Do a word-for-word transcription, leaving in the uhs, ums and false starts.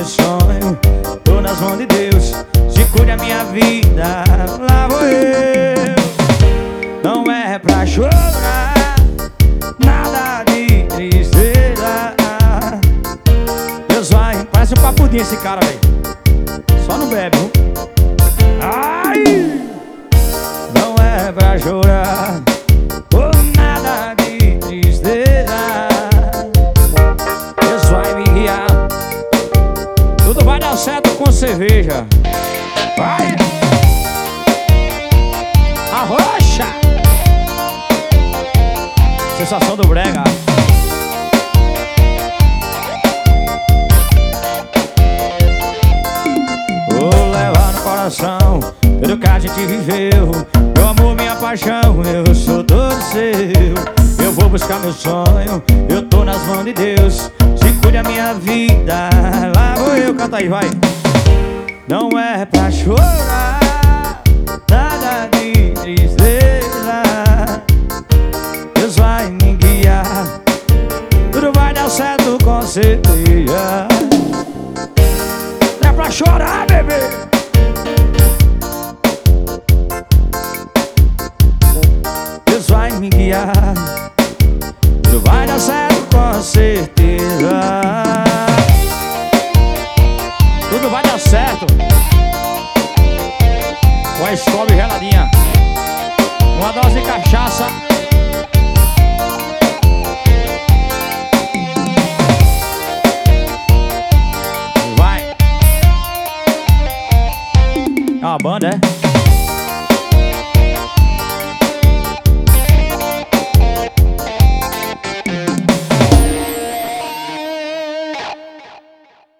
meu sonho. Tô nas mãos de Deus, se cuide a minha vida, lá vou eu. Não é pra chorar, nada de tristeza. Deus vai, parece um papudinho esse cara, velho. Só não bebe, viu? Ai! Não é pra chorar, oh, nada de tristeza. Deus vai me guiar, tudo vai dar certo com cerveja. Vai! Arrocha! Sensação do brega. Vou levar no coração tudo que a gente viveu, meu amor, minha paixão, eu sou todo seu. Eu vou buscar meu sonho, eu tô nas mãos de Deus, se cuide a minha vida, lá vou eu. Canta aí, vai. Não é pra chorar, nada de tristeza. Deus vai me guiar, tudo vai dar certo com certeza. Não é pra chorar, bebê. Deus vai me guiar, tudo vai dar certo com certeza. Tudo vai dar certo com a Scooby geladinha, uma dose de cachaça. Vai. É uma banda,